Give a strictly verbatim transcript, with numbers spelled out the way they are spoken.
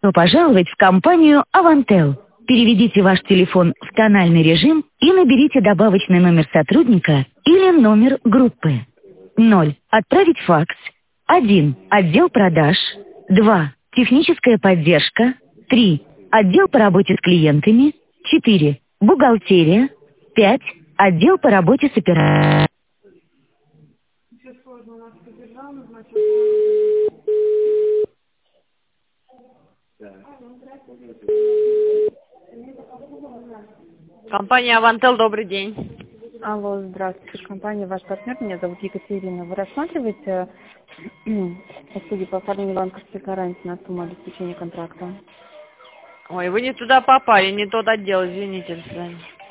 Добро пожаловать в компанию «Авантел». Переведите ваш телефон в тональный режим и наберите добавочный номер сотрудника или номер группы. ноль. Отправить факс. один. Отдел продаж. два. Техническая поддержка. три. Отдел по работе с клиентами. четыре. Бухгалтерия. пять. Отдел по работе с оператором. Компания «Авантел», добрый день. Алло, здравствуйте. Компания «Ваш партнер». Меня зовут Екатерина. Вы рассматриваете услуги по оформлению банковской гарантии на сумму обеспечения контракта? Ой, вы не туда попали, не тот отдел, извините, до свидания.